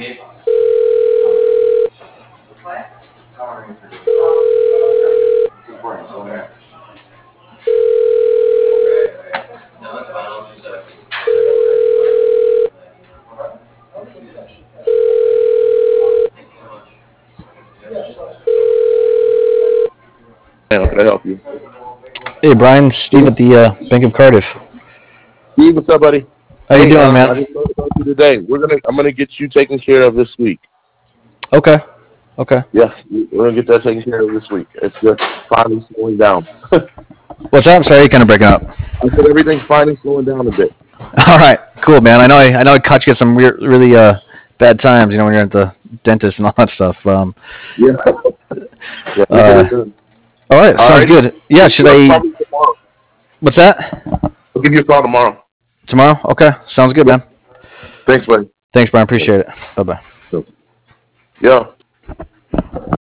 How can I help you? Hey, Brian, Steve at the Bank of Cardiff. Steve, what's up, buddy? How you Hey, doing, I man? just thought about you today. I'm gonna get you taken care of this week. Okay, okay. Yes, we're gonna get that taken care of this week. It's just finally slowing down. What's up? Sorry, you're kind of breaking up. I said everything's finally slowing down a bit. All right, cool, man. I know I caught you at some weird, really bad times. You know, when you're at the dentist and all that stuff. Yeah, yeah, we'll get Uh, it done. all right, sounds Alrighty. good. Yeah, should Well, I? probably tomorrow. What's that? I'll give you a call tomorrow. Tomorrow? Okay, sounds good, Yeah. man. Thanks, buddy. Thanks, Brian. Appreciate it. Bye bye. Yeah.